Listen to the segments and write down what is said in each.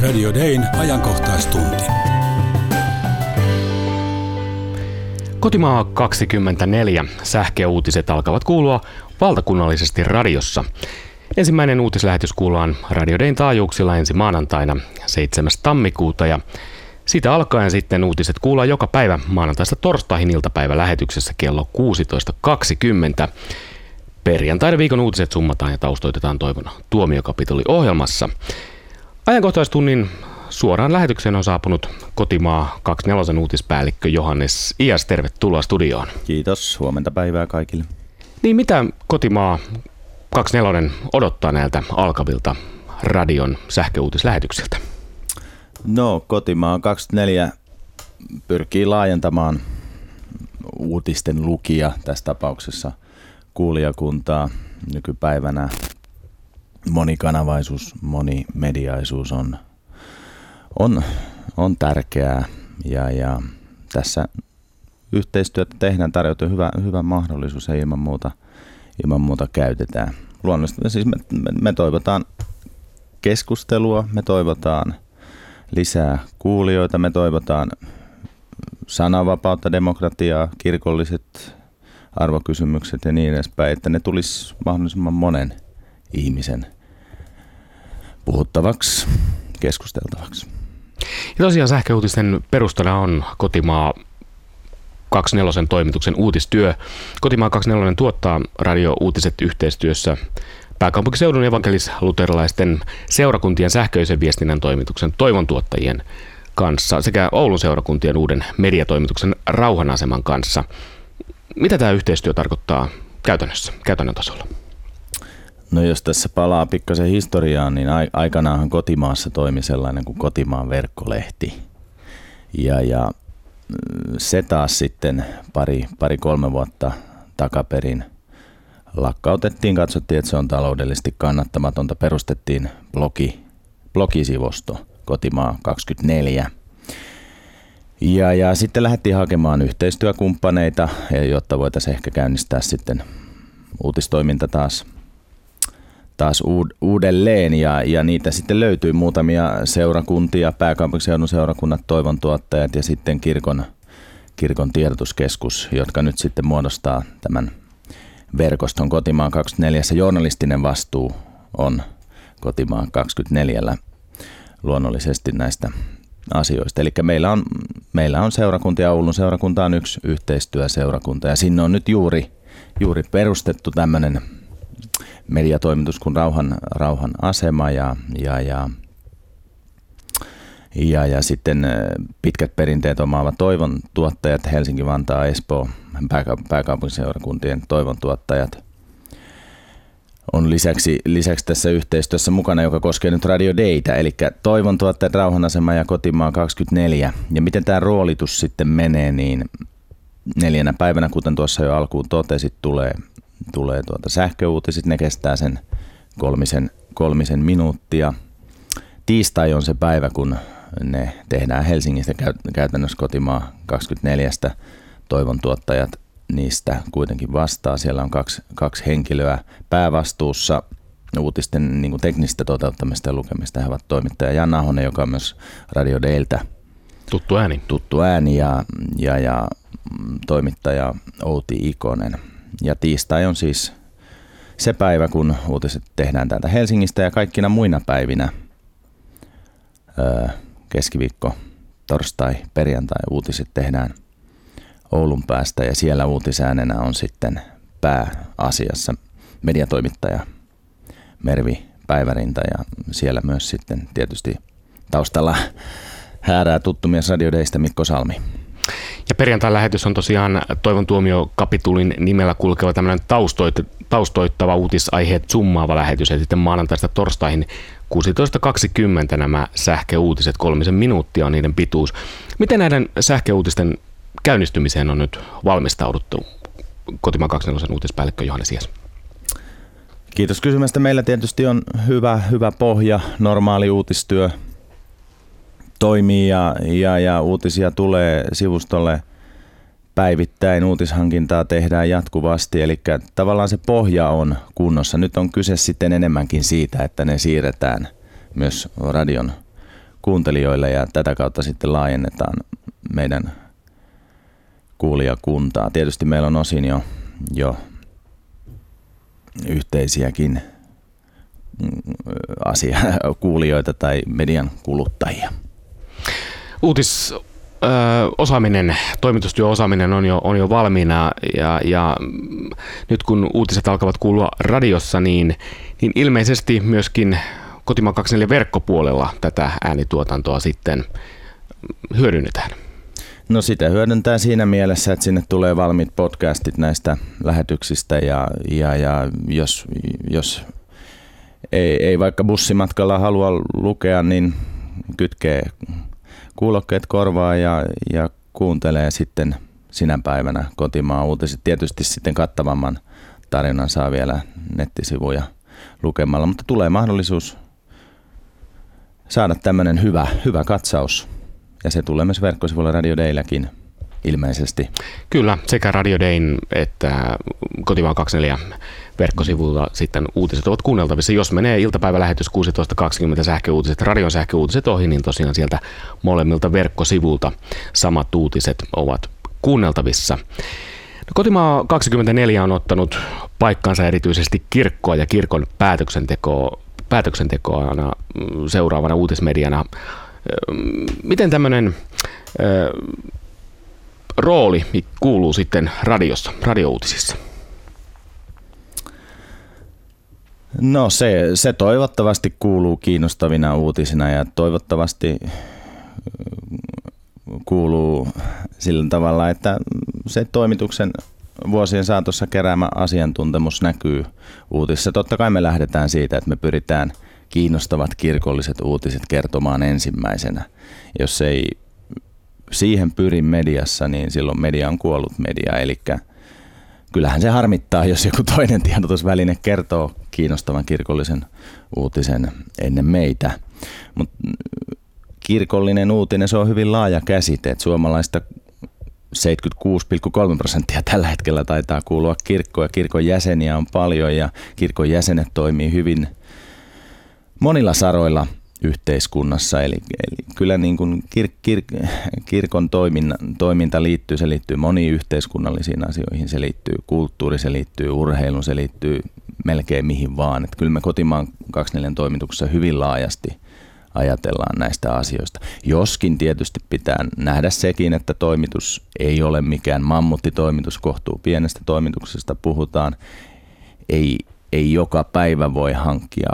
Radio Dayn ajankohtaistunti. Kotimaa 24 sähköuutiset alkavat kuulua valtakunnallisesti radiossa. Ensimmäinen uutislähetys kuullaan Radio Dayn taajuuksilla ensi maanantaina 7. tammikuuta ja siitä alkaen sitten uutiset kuullaan joka päivä maanantaista torstaihin iltapäivälähetyksessä kello 16.20. Perjantaina viikon uutiset summataan ja taustoitetaan Toivon tuomiokapitoli-ohjelmassa. Ajankohtaistunnin suoraan lähetykseen on saapunut Kotimaa 24 uutispäällikkö Johannes Ias. Tervetuloa studioon. Kiitos, huomenta päivää kaikille. Niin mitä Kotimaa 24 odottaa näiltä alkavilta radion sähköuutislähetyksiltä? No, Kotimaa 24 pyrkii laajentamaan uutisten lukija, tässä tapauksessa kuulijakuntaa. Nykypäivänä monikanavaisuus, monimediaisuus on tärkeää ja tässä yhteistyötä tehdään, tarjoutuu hyvä mahdollisuus ja ilman muuta käytetään. Luonnollisesti siis me toivotaan keskustelua, me toivotaan lisää kuulijoita, me toivotaan sananvapautta, demokratiaa, kirkolliset arvokysymykset ja niin edespäin, että ne tulisi mahdollisimman monen ihmisen puhuttavaksi, keskusteltavaksi. Ja tosiaan sähköuutisten perustana on Kotimaa 24 toimituksen uutistyö. Kotimaa 24 tuottaa radio-uutiset yhteistyössä pääkaupunkiseudun evankelis-luterilaisten seurakuntien sähköisen viestinnän toimituksen Toivon tuottajien kanssa sekä Oulun seurakuntien uuden mediatoimituksen Rauhan aseman kanssa. Mitä tämä yhteistyö tarkoittaa käytännön tasolla? No jos tässä palaa pikkasen historiaan, niin aikanaanhan Kotimaassa toimi sellainen kuin Kotimaan verkkolehti. Ja se taas sitten pari-kolme vuotta takaperin lakkautettiin, katsottiin, että se on taloudellisesti kannattamatonta. Perustettiin blogisivusto Kotimaa 24. Ja sitten lähdettiin hakemaan yhteistyökumppaneita, jotta voitaisiin ehkä käynnistää sitten uutistoiminta taas uudelleen. Ja niitä sitten löytyi muutamia seurakuntia, pääkaupunkiseudun seurakunnat, Toivon tuottajat ja sitten kirkon tiedotuskeskus, jotka nyt sitten muodostaa tämän verkoston Kotimaa 24. Journalistinen vastuu on Kotimaa 24 luonnollisesti näistä asioista. Eli meillä on seurakuntia, Oulun seurakunta on yksi yhteistyöseurakunta ja sinne on nyt juuri perustettu tämmöinen mediatoimitus kuin Rauhan asema ja sitten pitkät perinteet omaavat Toivon tuottajat, Helsinki, Vantaa, Espoo, pääkaupunkiseurakuntien Toivon tuottajat on lisäksi tässä yhteistyössä mukana, joka koskee nyt Radio Daytä, eli Toivon tuottajat, Rauhan asema ja Kotimaa 24. Ja miten tämä roolitus sitten menee, niin 4 päivänä, kuten tuossa jo alkuun totesit, tulee sähköuutiset, ne kestää sen kolmisen minuuttia. Tiistai on se päivä, kun ne tehdään Helsingistä käytännössä Kotimaa 24. Toivon tuottajat niistä kuitenkin vastaa. Siellä on kaksi henkilöä päävastuussa uutisten niin kuin teknistä toteuttamista ja lukemista. He ovat toimittaja Janna Ahonen, joka on myös Radio Dayltä tuttu ääni ja toimittaja Outi Ikonen. Ja tiistai on siis se päivä, kun uutiset tehdään täältä Helsingistä ja kaikkina muina päivinä keskiviikko, torstai, perjantai uutiset tehdään Oulun päästä ja siellä uutisäänenä on sitten pääasiassa mediatoimittaja Mervi Päivärinta ja siellä myös sitten tietysti taustalla häärää tuttu mies Radio Daystä Mikko Salmi. Ja perjantain lähetys on tosiaan Toivon tuomiokapitulin nimellä kulkeva tämmöinen taustoittava uutisaiheet summaava lähetys ja sitten maanantaista torstaihin 16.20 nämä sähköuutiset, 3 minuuttia on niiden pituus. Miten näiden sähköuutisten käynnistymiseen on nyt valmistauduttu? Kotimaa 24 uutispäällikkö Johannes Ias. Kiitos kysymästä. Meillä tietysti on hyvä pohja, normaali uutistyö toimii ja uutisia tulee sivustolle päivittäin, uutishankintaa tehdään jatkuvasti, eli tavallaan se pohja on kunnossa. Nyt on kyse sitten enemmänkin siitä, että ne siirretään myös radion kuuntelijoille ja tätä kautta sitten laajennetaan meidän kuulijakuntaa. Tietysti meillä on osin jo yhteisiäkin kuulijoita tai median kuluttajia. Osaaminen, toimitustyöosaaminen on jo valmiina ja nyt kun uutiset alkavat kuulua radiossa, niin ilmeisesti myöskin Kotimaa 24 verkkopuolella tätä äänituotantoa sitten hyödynnetään. No sitä hyödyntää siinä mielessä, että sinne tulee valmiit podcastit näistä lähetyksistä ja jos ei vaikka bussimatkalla halua lukea, niin kytkee kuulokkeet korvaan ja kuuntelee sitten sinä päivänä Kotimaan uutiset. Tietysti sitten kattavamman tarinan saa vielä nettisivuja lukemalla, mutta tulee mahdollisuus saada tämmöinen hyvä katsaus. Ja se tulee myös verkkosivuilla Radio Daylläkin ilmeisesti. Kyllä, sekä Radio Dayn että Kotimaan 24 verkkosivuilla sitten uutiset ovat kuunneltavissa. Jos menee iltapäivälähetys 16.20 sähköuutiset, radion sähköuutiset ohi, niin tosiaan sieltä molemmilta verkkosivulta samat uutiset ovat kuunneltavissa. Kotimaa 24 on ottanut paikkansa erityisesti kirkkoa ja kirkon päätöksentekoa seuraavana uutismediana. Miten tämmöinen rooli kuuluu sitten radiouutisissa? No se toivottavasti kuuluu kiinnostavina uutisina ja toivottavasti kuuluu sillä tavalla, että se toimituksen vuosien saatossa keräämä asiantuntemus näkyy uutisissa. Totta kai me lähdetään siitä, että me pyritään kiinnostavat kirkolliset uutiset kertomaan ensimmäisenä. Jos ei siihen pyri mediassa, niin silloin media on kuollut media. Eli kyllähän se harmittaa, jos joku toinen tiedotusväline kertoo kiinnostavan kirkollisen uutisen ennen meitä. Mut kirkollinen uutinen, se on hyvin laaja käsite. Et suomalaista 76,3% tällä hetkellä taitaa kuulua kirkkoon ja kirkon jäseniä on paljon ja kirkon jäsenet toimii hyvin monilla saroilla yhteiskunnassa, eli kyllä niin kuin kirkon toiminta se liittyy moniin yhteiskunnallisiin asioihin, se liittyy kulttuuriin, se liittyy urheiluun, se liittyy melkein mihin vaan. Että kyllä me Kotimaan 24 toimituksessa hyvin laajasti ajatellaan näistä asioista. Joskin tietysti pitää nähdä sekin, että toimitus ei ole mikään mammuttitoimitus, kohtuu pienestä toimituksesta puhutaan. Ei joka päivä voi hankkia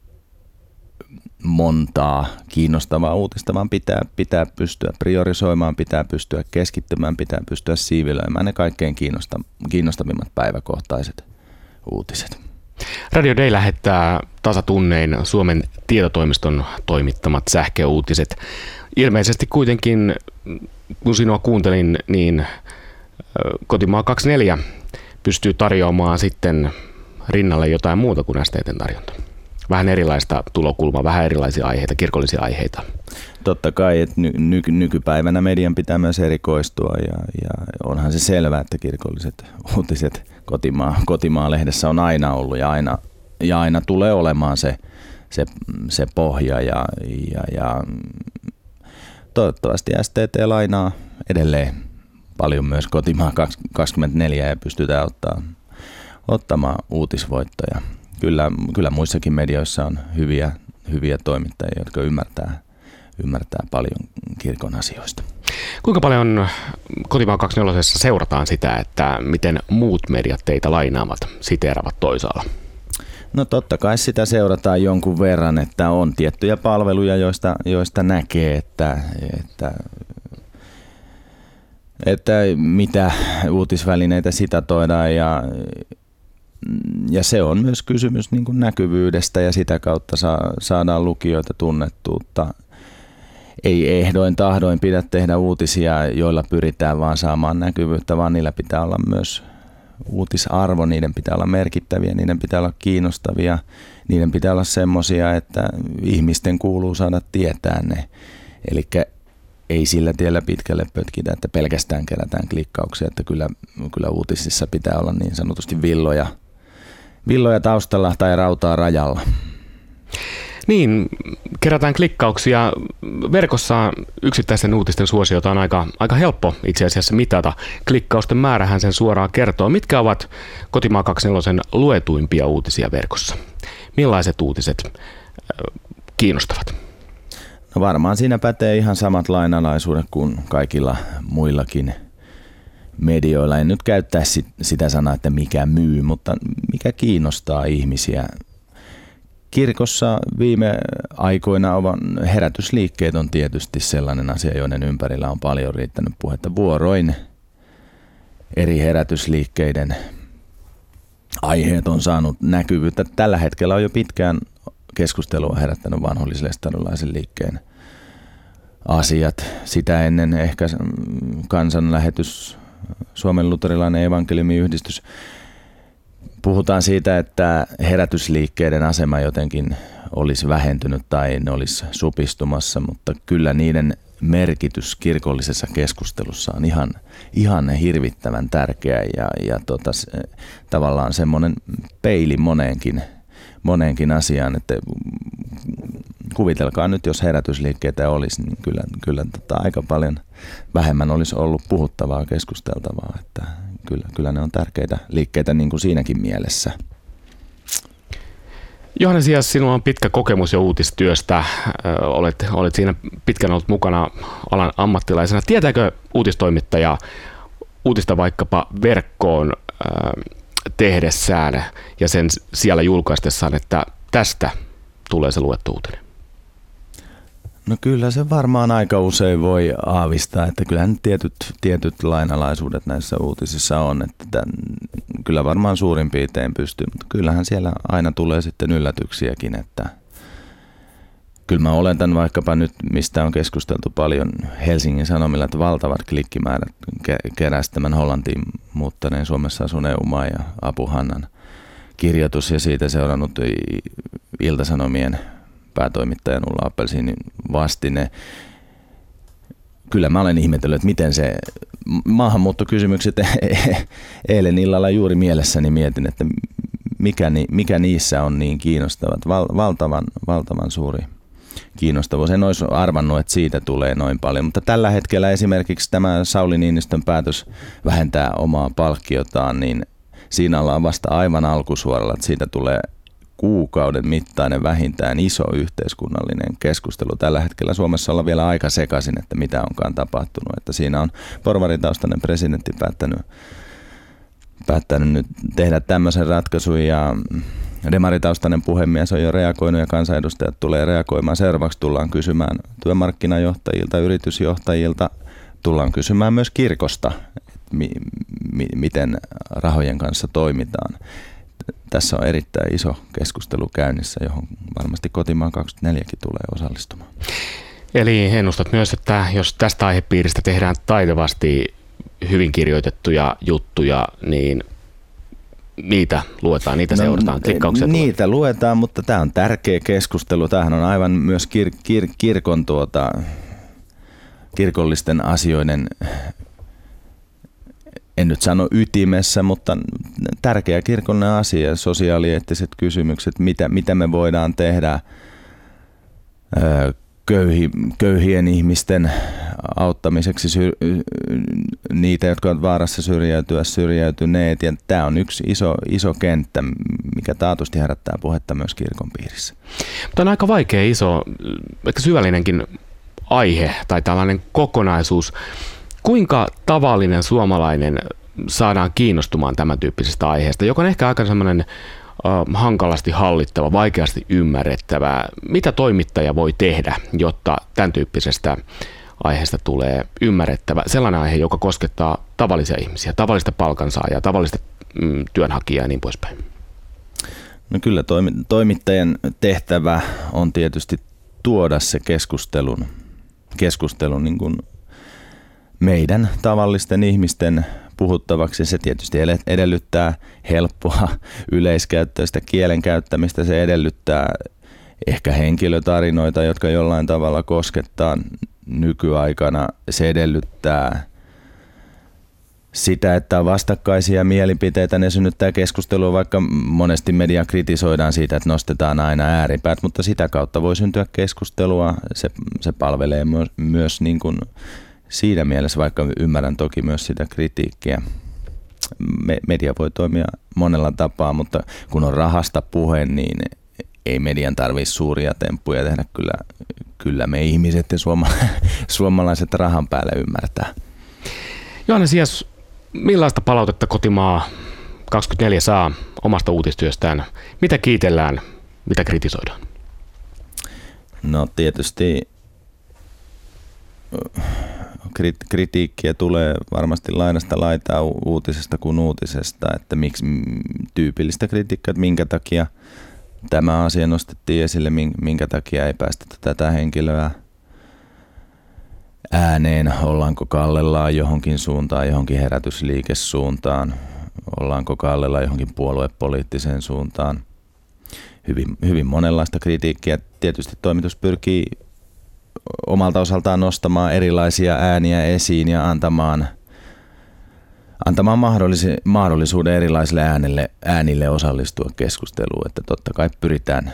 montaa kiinnostavaa uutista, vaan pitää pystyä priorisoimaan, pitää pystyä keskittymään, pitää pystyä siivilöimään ne kaikkein kiinnostavimmat päiväkohtaiset uutiset. Radio Day lähettää tasatunnein Suomen tietotoimiston toimittamat sähköuutiset. Ilmeisesti kuitenkin, kun sinua kuuntelin, niin Kotimaa 24 pystyy tarjoamaan sitten rinnalle jotain muuta kuin STT:n tarjonta. Vähän erilaista tulokulmaa, vähän erilaisia aiheita, kirkollisia aiheita. Totta kai, että nykypäivänä median pitää myös erikoistua ja onhan se selvää, että kirkolliset uutiset Kotimaa-lehdessä on aina ollut ja aina tulee olemaan se pohja ja toivottavasti STT lainaa edelleen paljon myös Kotimaa 24 ja pystytään ottamaan uutisvoittoja. Kyllä muissakin medioissa on hyviä toimittajia, jotka ymmärtää paljon kirkon asioista. Kuinka paljon Kotimaa 24 seurataan sitä, että miten muut mediat teitä lainaavat, siteeravat toisaalla? No totta kai sitä seurataan jonkun verran, että on tiettyjä palveluja, joista näkee, että mitä uutisvälineitä sitatoidaan ja se on myös kysymys niin kuin näkyvyydestä ja sitä kautta saadaan lukijoita tunnettuutta. Ei ehdoin tahdoin pidä tehdä uutisia, joilla pyritään vaan saamaan näkyvyyttä, vaan niillä pitää olla myös uutisarvo, niiden pitää olla merkittäviä, niiden pitää olla kiinnostavia, niiden pitää olla semmoisia, että ihmisten kuuluu saada tietää ne. Eli ei sillä tiellä pitkälle pötkitä, että pelkästään kerätään klikkauksia, että kyllä uutisissa pitää olla niin sanotusti villoja taustalla tai rautaa rajalla. Niin, kerätään klikkauksia. Verkossa yksittäisten uutisten suosiota on aika helppo itse asiassa mitata. Klikkausten määrähän sen suoraan kertoo. Mitkä ovat Kotimaa 24 luetuimpia uutisia verkossa? Millaiset uutiset kiinnostavat? No varmaan siinä pätee ihan samat lainalaisuudet kuin kaikilla muillakin medioilla. En nyt käyttäisi sitä sanaa, että mikä myy, mutta mikä kiinnostaa ihmisiä. Kirkossa viime aikoina herätysliikkeet on tietysti sellainen asia, joiden ympärillä on paljon riittänyt puhetta. Vuoroin eri herätysliikkeiden aiheet on saanut näkyvyyttä. Tällä hetkellä on jo pitkään keskustelua herättänyt vanhollislestadiolaisen liikkeen asiat. Sitä ennen ehkä kansanlähetys, Suomen luterilainen evankeliumiyhdistys. Puhutaan siitä, että herätysliikkeiden asema jotenkin olisi vähentynyt tai ne olisi supistumassa, mutta kyllä niiden merkitys kirkollisessa keskustelussa on ihan hirvittävän tärkeä ja tavallaan semmoinen peili moneenkin asiaan, että kuvitelkaa nyt, jos herätysliikkeitä olisi, niin kyllä aika paljon vähemmän olisi ollut puhuttavaa, keskusteltavaa, että kyllä ne on tärkeitä liikkeitä niin kuin siinäkin mielessä. Johannes Hias, sinulla on pitkä kokemus jo uutistyöstä. Olet siinä pitkään ollut mukana alan ammattilaisena. Tietääkö uutistoimittaja uutista vaikkapa verkkoon tehdessään ja sen siellä julkaistessaan, että tästä tulee se luettu uutinen? No kyllä se varmaan aika usein voi aavistaa, että kyllähän tietyt lainalaisuudet näissä uutisissa on, että kyllä varmaan suurin piirtein pystyy, mutta kyllähän siellä aina tulee sitten yllätyksiäkin, että kyllä mä oletan vaikkapa nyt, mistä on keskusteltu paljon Helsingin Sanomilla, että valtavat klikkimäärät keräsi tämän Hollantiin muuttaneen Suomessa asuneen Uma ja Apu Hannan kirjoitus ja siitä seurannut Ilta-Sanomien päätoimittajan Ulla Appelsiinin vastine. Kyllä mä olen ihmetellyt, että miten se maahanmuuttokysymykset eilen illalla juuri mielessäni mietin, että mikä niissä on niin kiinnostavat. Valtavan suuri kiinnostavuus. En olisi arvannut, että siitä tulee noin paljon, mutta tällä hetkellä esimerkiksi tämä Sauli Niinistön päätös vähentää omaa palkkiotaan, niin siinä ollaan vasta aivan alkusuoralla, että siitä tulee kuukauden mittainen vähintään iso yhteiskunnallinen keskustelu. Tällä hetkellä Suomessa ollaan vielä aika sekaisin, että mitä onkaan tapahtunut. Että siinä on porvaritaustainen presidentti päättänyt nyt tehdä tämmöisen ratkaisun ja demaritaustainen puhemies on jo reagoinut ja kansanedustajat tulee reagoimaan. Seuraavaksi tullaan kysymään työmarkkinajohtajilta, yritysjohtajilta, tullaan kysymään myös kirkosta, miten rahojen kanssa toimitaan. Tässä on erittäin iso keskustelu käynnissä, johon varmasti Kotimaa 24kin tulee osallistumaan. Eli ennustat myös, että jos tästä aihepiiristä tehdään taitavasti hyvin kirjoitettuja juttuja, niin niitä luetaan, niitä seurataan, klikkauksia niitä luetaan, mutta tämä on tärkeä keskustelu. Tämähän on aivan myös kirkon kirkollisten asioiden, en nyt sano ytimessä, mutta tärkeä kirkollinen asia, sosiaalieettiset kysymykset, mitä me voidaan tehdä köyhien ihmisten auttamiseksi, niitä, jotka ovat vaarassa syrjäytyneet. Ja tämä on yksi iso kenttä, mikä taatusti herättää puhetta myös kirkon piirissä. Tämä on aika vaikea, iso, ehkä syvällinenkin aihe tai tällainen kokonaisuus. Kuinka tavallinen suomalainen saadaan kiinnostumaan tämän tyyppisestä aiheesta, joka on ehkä aika semmoinen hankalasti hallittava, vaikeasti ymmärrettävä. Mitä toimittaja voi tehdä, jotta tämän tyyppisestä aiheesta tulee ymmärrettävä? Sellainen aihe, joka koskettaa tavallisia ihmisiä, tavallista palkansaajaa, tavallista työnhakijaa ja niin poispäin. No kyllä toimittajan tehtävä on tietysti tuoda se keskustelun niin kuin meidän tavallisten ihmisten puhuttavaksi. Se tietysti edellyttää helppoa yleiskäyttöistä kielen käyttämistä. Se edellyttää ehkä henkilötarinoita, jotka jollain tavalla koskettaa nykyaikana. Se edellyttää sitä, että on vastakkaisia mielipiteitä, ne synnyttää keskustelua, vaikka monesti media kritisoidaan siitä, että nostetaan aina ääripäät, mutta sitä kautta voi syntyä keskustelua. Se palvelee myös niin kuin siinä mielessä, vaikka ymmärrän toki myös sitä kritiikkiä. Media voi toimia monella tapaa, mutta kun on rahasta puhe, niin ei median tarvitse suuria temppuja tehdä. Kyllä me ihmiset ja suomalaiset rahan päälle ymmärtää. Johannes Hias, millaista palautetta Kotimaa 24 saa omasta uutistyöstään? Mitä kiitellään, mitä kritisoidaan? No tietysti kritiikkiä tulee varmasti laidasta laitaa uutisesta kuin uutisesta, että miksi tyypillistä kritiikkiä, että minkä takia tämä asia nostettiin esille, minkä takia ei päästetä tätä henkilöä ääneen, ollaanko kallellaan johonkin suuntaan, johonkin herätysliikesuuntaan, ollaanko kallellaan johonkin puoluepoliittiseen suuntaan. Hyvin monenlaista kritiikkiä. Tietysti toimitus pyrkii omalta osaltaan nostamaan erilaisia ääniä esiin ja antamaan mahdollisuuden erilaisille äänille osallistua keskusteluun, että totta kai pyritään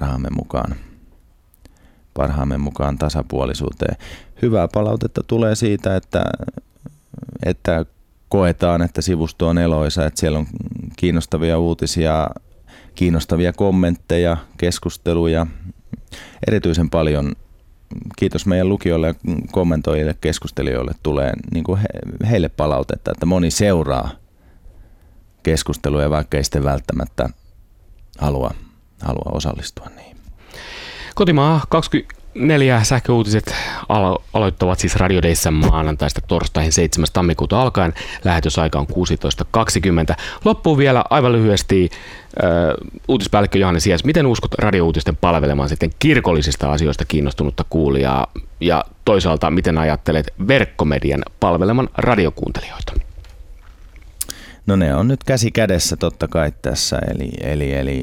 parhaamme mukaan tasapuolisuuteen. Hyvää palautetta tulee siitä, että koetaan, että sivusto on eloisa, että siellä on kiinnostavia uutisia, kiinnostavia kommentteja, keskusteluja. Erityisen paljon kiitos meidän lukijoille ja kommentoijille, keskustelijoille tulee niin kuin heille palautetta, että moni seuraa keskusteluja, vaikka ei sitten välttämättä halua osallistua niihin. Kotimaa 24 sähköuutiset aloittavat siis Radio Dayssä maanantaista torstaihin 7. tammikuuta alkaen. Lähetysaika on 16.20. Loppuun vielä aivan lyhyesti uutispäällikkö Johannes Hias. Miten uskot radiouutisten palvelemaan sitten kirkollisista asioista kiinnostunutta kuulijaa ja toisaalta miten ajattelet verkkomedian palveleman radiokuuntelijoita? No ne on nyt käsi kädessä totta kai tässä, eli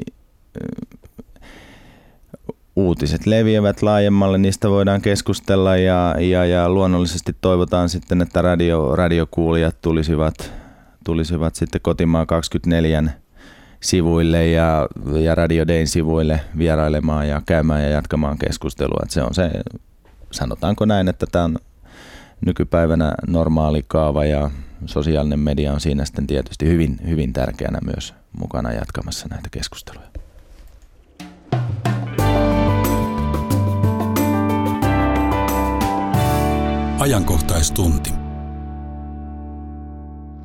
uutiset leviävät laajemmalle, niistä voidaan keskustella ja luonnollisesti toivotaan sitten, että radiokuulijat tulisivat sitten Kotimaa 24 sivuille ja Radio Dayn sivuille vierailemaan ja käymään ja jatkamaan keskustelua. Että se on se, sanotaanko näin, että tämä on nykypäivänä normaali kaava ja sosiaalinen media on siinä sitten tietysti hyvin, hyvin tärkeänä myös mukana jatkamassa näitä keskusteluja. Ajankohtaistunti.